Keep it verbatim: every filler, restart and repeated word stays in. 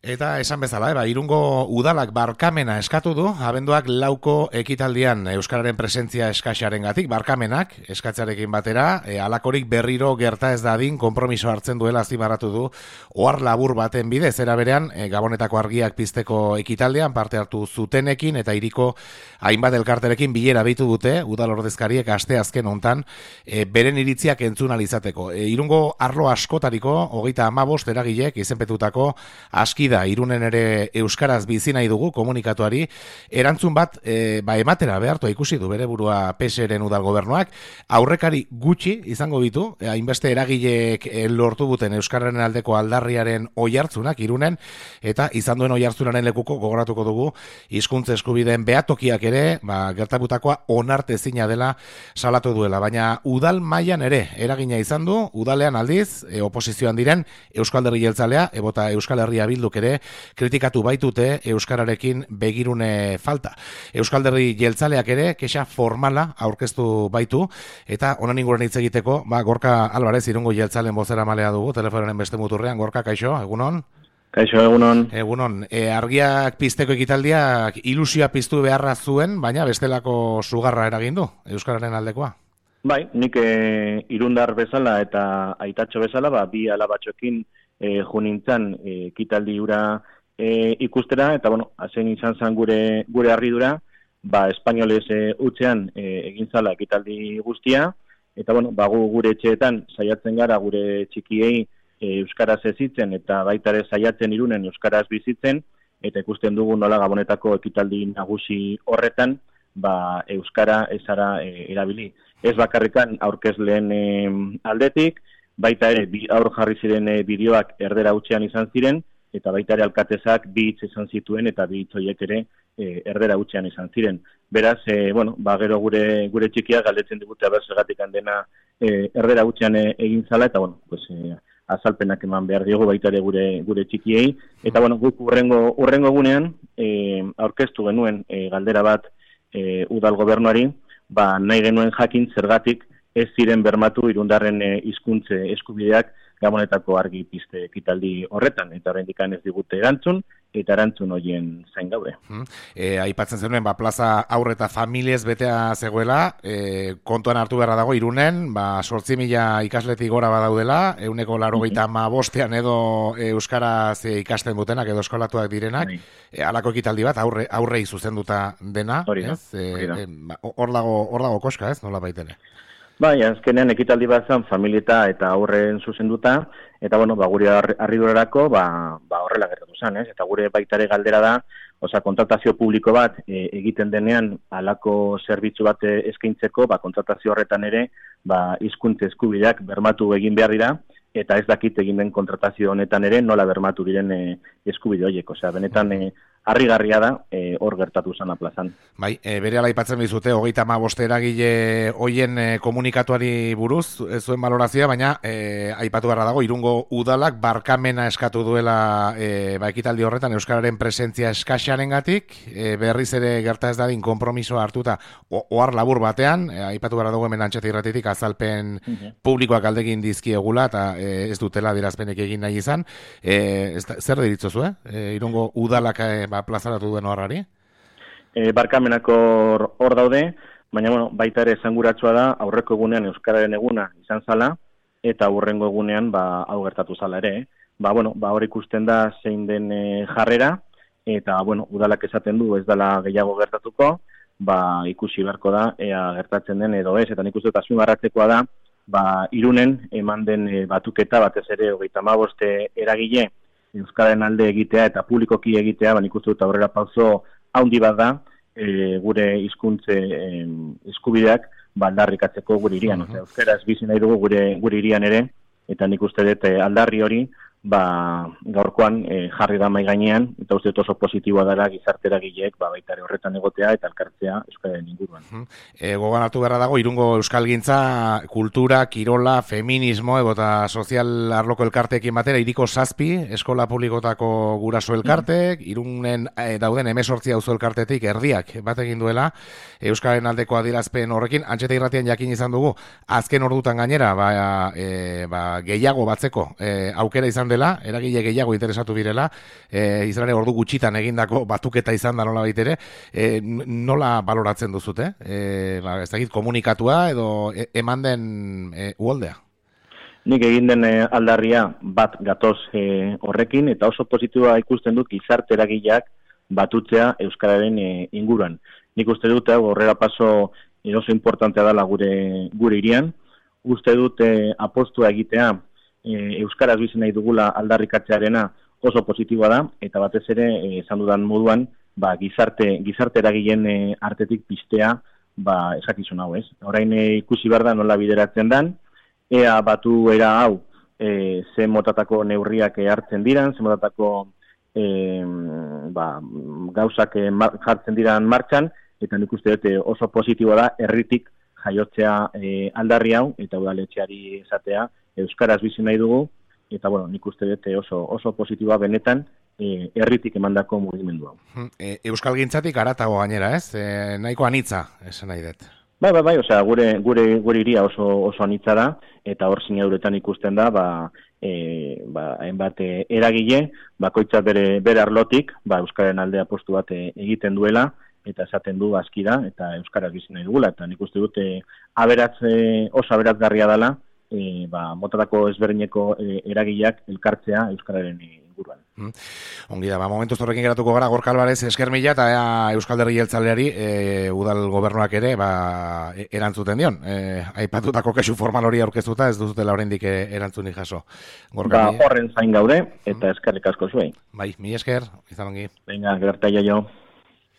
Eta esan bezala, eba, Irungo udalak barkamena eskatu du, abenduak lauko ekitaldian euskararen presentzia eskaxaren gatik, barkamenak eskatzarekin batera, e, alakorik berriro gerta ez dadin konpromiso hartzen duela azpimarratu du, ohar labur baten bidez, era berean, e, Gabonetako argiak pizteko ekitaldian parte hartu zutenekin, eta hiriko hainbat elkarterekin bilera bitu dute, udal ordezkariek aste azken hontan, e, beren iritziak entzun alizateko. E, Irungo arlo askotariko, hogeita hamabost eragilek izenpetutako aski da, Irunen ere euskaraz bizi nahi dugu komunikatuari, erantzun bat e, ba ematera behartu ikusi du bere burua P S eren udal gobernuak, aurrekari gutxi izango ditu, e, hainbeste eragileek e, lortu buten euskararen aldeko aldarriaren oihartzunak Irunen, eta izan duen oihartzunaren lekuko gogoratuko dugu hizkuntza eskubideen behatokiak ere, ba, gertabutakoa onartezina dela salatu duela, baina udal mailan ere eragina izan du, udalean aldiz, e, oposizioan diren Euskal Alderdi Jeltzalea, ebota Euskal Herria Bilduk ere kritikatu baitute euskararekin begirune falta. Euskal Alderdi Jeltzaleak ere kexa formala aurkeztu baitu, eta honen inguruan hitz egiteko, ba, Gorka Alvarez, Irungo Jeltzalen bozeramalea dugu, telefonoaren beste muturrean. Gorka, kaixo, egunon? Kaixo, egunon. Egunon. E, argiak pizteko ekitaldiak ilusioa piztu beharra zuen, baina bestelako sugarra eragin du, euskararen aldekoa. Bai, nik e, irundar bezala eta aitatxo bezala, ba, bi alabatxokin e, junintzan e, ekitaldi hura e, ikustera, eta bueno, hazen izan zen gure, gure harridura, ba, espainolez e, utzean e, egin zala ekitaldi guztia, eta bueno, ba, gu, gure etxeetan saiatzen gara gure txikiei e, euskaraz ezitzen, eta baita ere saiatzen Irunen euskaraz bizitzen, eta ikusten dugu nola Gabonetako ekitaldi nagusi horretan, ba, euskara ezara e, erabili. Ez bakarrikan aurkezleen e, aldetik, baita ere bi aur jarri ziren e, bideoak erdera hutsean izan ziren, eta baita ere alkatezak bi hitz izan zituen, eta bi hitz horiek ere e, erdera hutsean izan ziren. Beraz, e, bueno, ba, gero gure gure txikia galdetzen digute aber zergatik dena e, erdera hutsean e, egin zala, eta bueno, pues, e, azalpenak eman behar diogu baita ere gure gure txikiei, eta bueno, guk urrengo urrengo egunean e, aurkeztu genuen e, galdera bat e, udal gobernuari, ba, nahi genuen jakin zergatik ez ziren bermatu irundarren hizkuntze eskubideak Gabonetako argi pizte ekitaldi horretan, eta oraindikan ez digute erantzun, eta erantzun horien zain gaude. Hmm. E, aipatzen zenuen, ba, plaza aurre eta familiez betea zegoela, e, kontuan hartu beharra dago Irunen, ba, sortzi mila ikasletik gora badaudela, euneko laurogeita hamabostean edo e, euskaraz e, ikasten dutenak edo eskolatuak direnak, e, halako ekitaldi bat aurre, aurrei zuzenduta dena, ez? E, e, ba, hor dago, hor dago koska, ez? Nola baitene? Bai, azkenean ekitaldi bat zen familieta eta aurren zuzenduta, eta bueno, ba, gure harridurarako ba, ba, horrela gertatu zen, ez? Eta gure baitare galdera da, osea, kontratazio publiko bat e, egiten denean halako zerbitzu bat eskaintzeko, ba, kontratazio horretan ere, ba, hizkuntza eskubideak bermatu egin behar dira, eta ez dakit egin den kontratazio honetan ere nola bermatu diren e, eskubide horiek, osea, benetan e, harrigarria da e, hor gertatu zana plazan. Bai, e, berehala aipatzen dizute hogeita hamabost eragile hoien e, komunikatuari buruz, ez zuen balorazioa, baina e, aipatu beharra dago Irungo udalak barkamena eskatu duela e, ba, ekitaldi horretan euskararen presentzia eskaxarengatik, e, berriz ere gerta ez dadin konpromisoa hartuta ohar labur batean, e, aipatu beharra dago hemen Antxeta Irratitik azalpen uh-huh. publikoak aldegin dizkiegula eta e, ez dutela adierazpenek egin nahi izan. E, ez da, zer deritzozu, eh? E, Irungo udalak e, ba, plazaratu duen horrari? E, barkamenako hor daude, baina bueno, baita ere esanguratsua da aurreko egunean euskararen eguna izan zala, eta aurrengo egunean ba, hau gertatu zala ere. Eh? Ba, bueno, ba, hor ikusten da zein den e, jarrera, eta bueno, udalak esaten du ez dela gehiago gertatuko, ba, ikusi beharko da, ea gertatzen den edo ez, eta nik uste dut azpimarratzekoa da, ba, Irunen eman den e, batuketa batez ere hogeita hamabost eragile, euskararen alde egitea eta publikoki egitea, ba, nik uste dut aurrera pauso handi bat da, e, gure hizkuntze e, eskubideak aldarrikatzeko gure irian. Uh-huh. Osea, euskaraz bizi nahi dugu gure, gure irian ere, eta nik uste dut aldarri hori, ba, gaurkoan e, jarri da mai gainean, eta uste dut oso positiboa dara gizartera gileek, ba, baita ere horretan egotea eta elkartzea euskararen inguruan. Uh-huh. E, gogoan hartu beharra dago, Irungo euskalgintza, kultura, kirola, feminismo, eta sozial arloko elkarteekin batera, hiriko zazpi, eskola publikotako guraso elkartek, uh-huh. Irunen e, dauden emesortzi auzo elkartetik erdiak bat egin duela, euskaren aldeko adierazpen horrekin, Antxeta Irratian jakin izan dugu, azken ordutan gainera, ba, e, ba, gehiago batzeko, e, aukera izan dela, eragile gehiago interesatu birela, e, izan ere ordu gutxitan egindako batuketa izan da nola baitere, e, nola baloratzen duzute? E, ba, ez dakit komunikatua edo e, eman den e, uholdea? Nik egin den aldarria bat gatoz e, horrekin, eta oso positiboa ikusten dut gizarte eragileak batutzea euskararen e, inguruan. Nik uste dut horrela paso e, oso importantea dela gure gure hirian. Uste dut e, apostua egitea e, euskaraz bizi nahi dugula aldarrikatzearena oso positiboa da, eta batez ere e, esan dudan moduan, ba, gizarte gizarte eragileen e, artetik pistea, ba, esakizun hau, ez? Orain e, ikusi behar da nola bideratzen dan, ea batu era hau e, ze motatako neurriak hartzen diran, ze motatako e, ba, gauzak e, mar, jartzen diran martxan, eta nik uste dut oso positiboa da herritik jaiotzea e, aldarri hau, eta udaletxeari esatea euskaraz bizi nahi dugu, eta bueno, nik uste dut oso, oso positiboa benetan e, herritik emandako mugimendu hau. E, Euskal gintzatik aratago gainera, ez? E, nahiko anitza, esan nahi dut. Bai, bai, bai, osea, gure, gure, gure iria oso, oso anitza da, eta hor sinaduretan ikusten da, ba, e, ba, hainbat e, eragile, bakoitza bere, bere arlotik, ba, euskaren aldea postu bat e, egiten duela, eta esaten du askira, eta euskaraz bizi nahi dugula, eta nik uste dut e, aberatz, e, oso aberatzgarria dela, e, ba, motatako ezberdineko e, eragileak elkartzea euskararen inguruan. Mm. Ongi da, ba, momentuz horrekin geratuko gara Gorka Alvarez esker mila, eta ea, Euskal Herri Jeltzaleari e, udal gobernuak ere ba, erantzuten dion. E, aipatutako kesu formal hori aurkeztuta ez duzutela oraindik erantzunik jaso. Gorka, ba, horren zain gaude, eta eskerrik asko zuei. Bai, mi esker, izan ongi. Venga, gerta jaio.